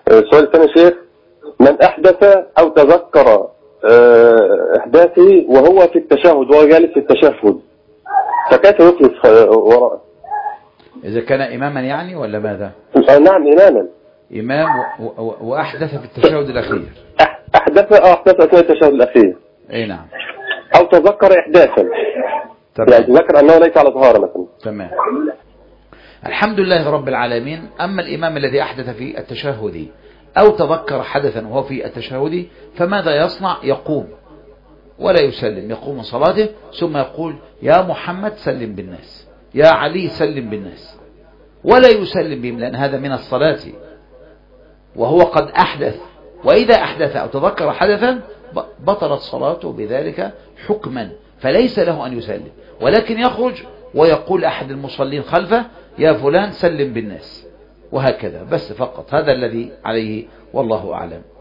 السؤال الثاني شيخ: من أحدث أو تذكر إحداثه وهو في التشهد وهو جالس في التشهد، فكيف يخلص وراءه؟ إذا كان إماما يعني ولا ماذا؟ نعم إماما. إمام وأحدث في التشهد الأخير. أحدث أثناء التشهد الأخير. أي نعم. أو تذكر إحداثا. يعني تذكر أنه ليس على طهارة مثلا. تمام. الحمد لله رب العالمين. أما الإمام الذي أحدث في التشهد أو تذكر حدثا وهو في التشهد فماذا يصنع؟ يقوم ولا يسلم، يقوم من صلاته ثم يقول: يا محمد سلم بالناس، يا علي سلم بالناس، ولا يسلم بهم، لأن هذا من الصلاة وهو قد أحدث. وإذا أحدث أو تذكر حدثا بطلت صلاته بذلك حكما، فليس له أن يسلم، ولكن يخرج ويقول أحد المصلين خلفه: يا فلان سلم بالناس، وهكذا بس فقط. هذا الذي عليه والله أعلم.